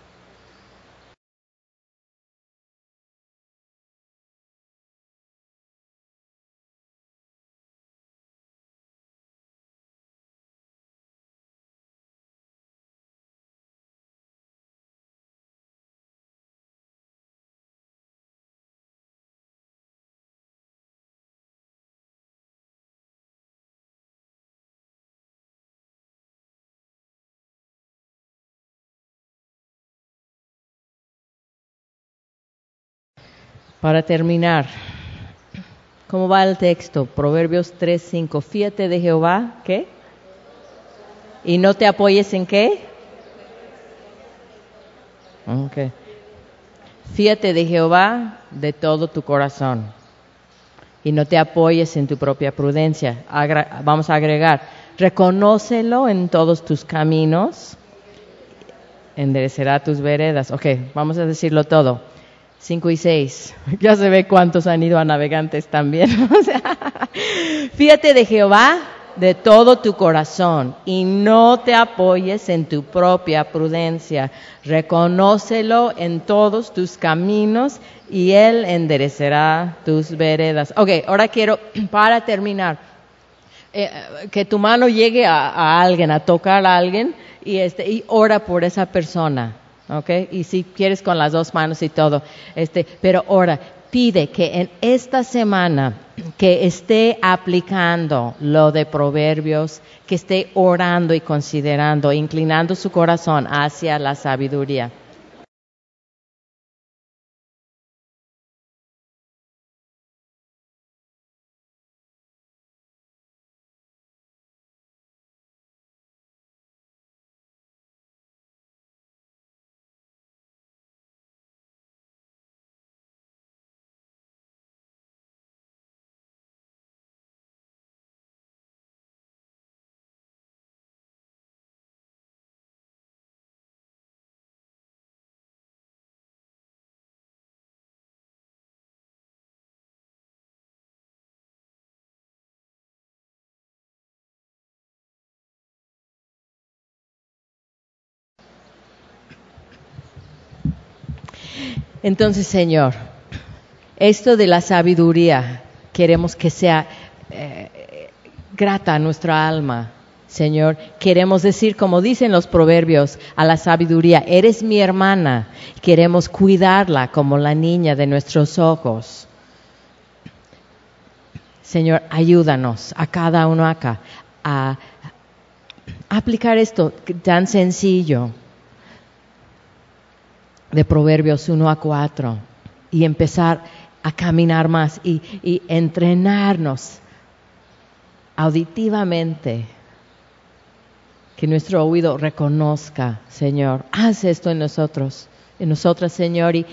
Para terminar, ¿cómo va el texto? Proverbios 3:5. Fíate de Jehová, ¿qué? ¿Y no te apoyes en qué? Okay. Fíate de Jehová de todo tu corazón y no te apoyes en tu propia prudencia. Vamos a agregar, reconócelo en todos tus caminos, enderecerá tus veredas. Ok, vamos a decirlo todo. 5 y 6. Ya se ve cuántos han ido a Navegantes también. O sea, fíate de Jehová de todo tu corazón y no te apoyes en tu propia prudencia. Reconócelo en todos tus caminos y Él enderecerá tus veredas. Ok, ahora quiero, para terminar, que tu mano llegue a alguien, a tocar a alguien y ora por esa persona. Okay, y si quieres con las 2 manos y todo, pero ora, pide que en esta semana que esté aplicando lo de Proverbios, que esté orando y considerando, inclinando su corazón hacia la sabiduría. Entonces, Señor, esto de la sabiduría queremos que sea grata a nuestra alma. Señor, queremos decir, como dicen los proverbios, a la sabiduría, eres mi hermana. Queremos cuidarla como la niña de nuestros ojos. Señor, ayúdanos a cada uno acá a aplicar esto tan sencillo de Proverbios 1 a 4 y empezar a caminar más y entrenarnos auditivamente. Que nuestro oído reconozca, Señor, haz esto en nosotros, en nosotras, Señor, y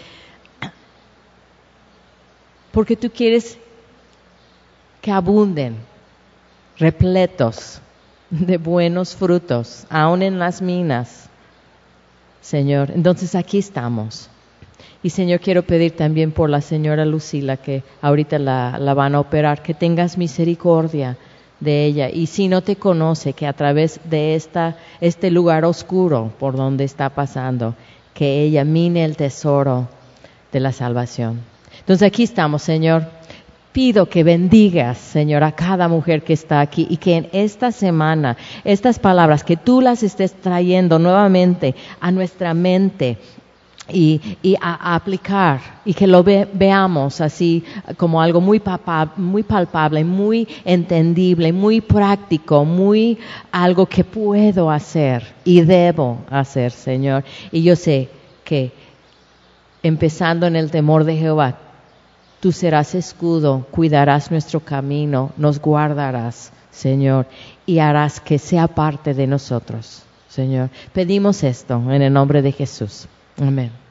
porque tú quieres que abunden, repletos de buenos frutos, aún en las minas, Señor. Entonces aquí estamos. Y Señor, quiero pedir también por la señora Lucila, que ahorita la van a operar, que tengas misericordia de ella. Y si no te conoce, que a través de este lugar oscuro por donde está pasando, que ella mine el tesoro de la salvación. Entonces aquí estamos, Señor. Pido que bendigas, Señor, a cada mujer que está aquí y que en esta semana, estas palabras, que tú las estés trayendo nuevamente a nuestra mente y a aplicar y que lo veamos así como algo muy palpable, muy entendible, muy práctico, muy algo que puedo hacer y debo hacer, Señor. Y yo sé que empezando en el temor de Jehová, tú serás escudo, cuidarás nuestro camino, nos guardarás, Señor, y harás que sea parte de nosotros, Señor. Pedimos esto en el nombre de Jesús. Amén.